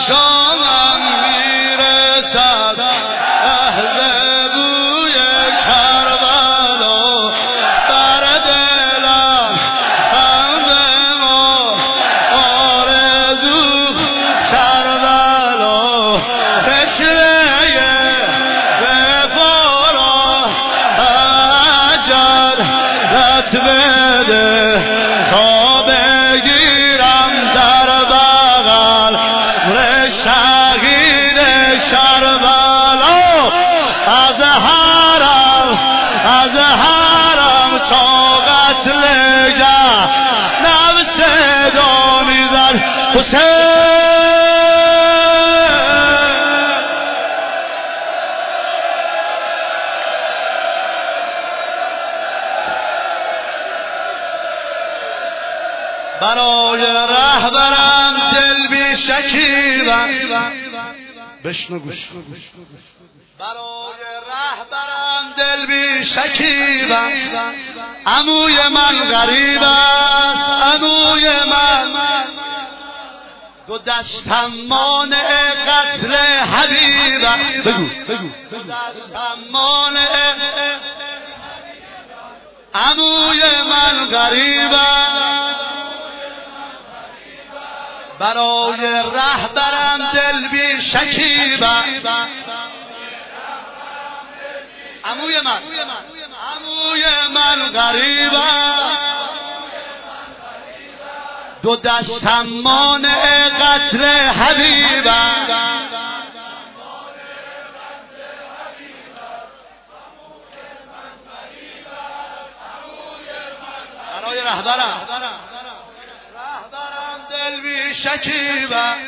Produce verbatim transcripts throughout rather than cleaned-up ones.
شامم میرسد لحظه بوی کربلا بر دلم غم ما آرزو کربلا تشنه وفا اجل رت بده تا بگیرم در بغل شهید کربلا از حرم از حرم تا قتل جهنم صدا میزد حسین برای رهبرم دل بی شکیبم بشنو گوش برای رهبرم دل بی شکیبم عموی من غریب است عموی من دو دستم مانع قتل حبیبم بگو بگو دو دستم مانع عموی من غریب است برای رهبرم دل بی شکیبم عموی من عموی من غریبم دو دستم مانع قتل حبیبم برای رهبرم دل بی شکیبم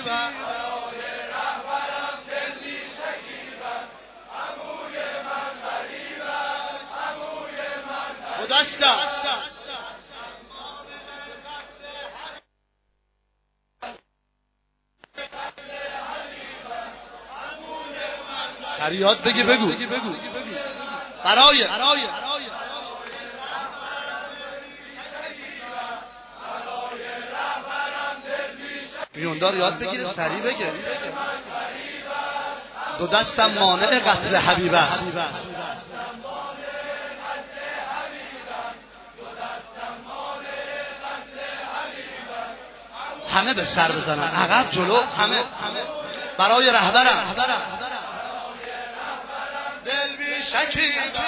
عموی من غریبم عموی من غریبم فریاد بگی بگو برای میوندار یاد بگیره سریع بگه دو دستم مانع قتل حبیب است همه به سر بزنن عقب جلو همه برای رهبرم دل بی شکیبم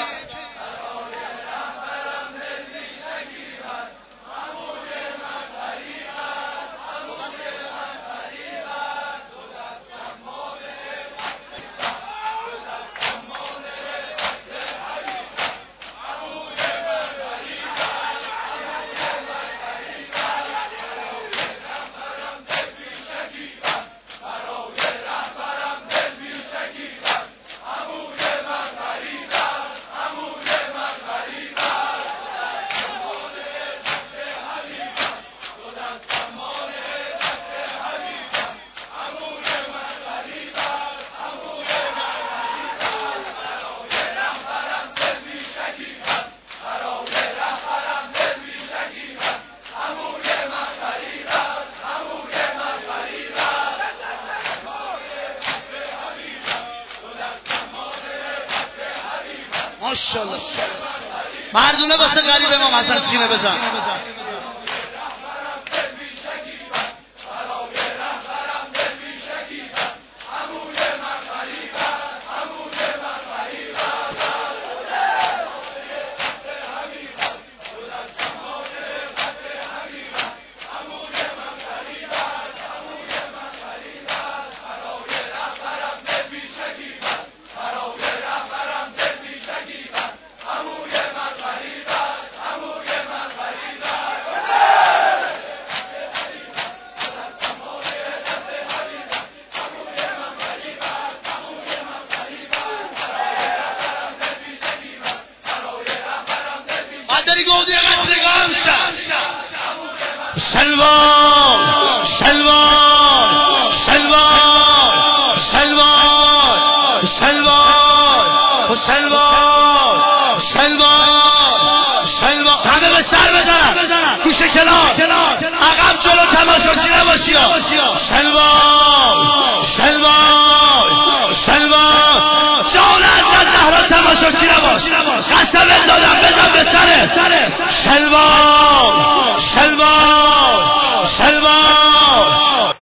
ماشاءالله مردونه واسه غریب امام حسن سینه بزن داری گفتی قتل قام شد شلوار شلوار شلوار شلوار شلوار شلوار شلوار شلوار همه به سر بزنن گوشه کنار عقب جلو تماشاچی نباشی شلوار نباش و چی نباش قسم